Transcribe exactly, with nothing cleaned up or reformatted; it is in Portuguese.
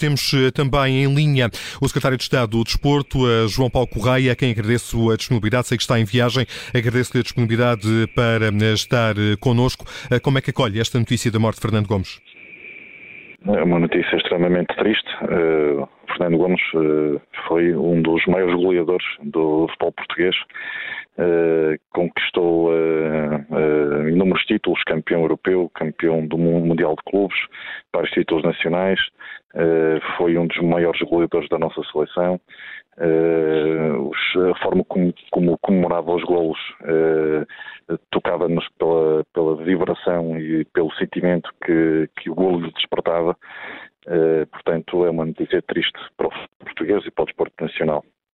temos também em linha o secretário de Estado do Desporto, João Paulo Correia, a quem agradeço a disponibilidade. Sei que está em viagem, agradeço-lhe a disponibilidade para estar connosco. Como é que acolhe esta notícia da morte de Fernando Gomes? É uma notícia extremamente triste. Uh, Fernando Gomes uh, foi um dos maiores goleadores do futebol português. Uh, conquistou uh, uh, inúmeros títulos, campeão europeu, campeão do Mundial de Clubes, vários títulos nacionais. Uh, foi um dos maiores goleadores da nossa seleção. Uh, os, a forma como, como comemorava os golos uh, tocava-nos pela, pela vibração e pelo sentimento que, que o golo lhe despertava. Uh, portanto, é uma notícia triste para o português e para o desporto nacional.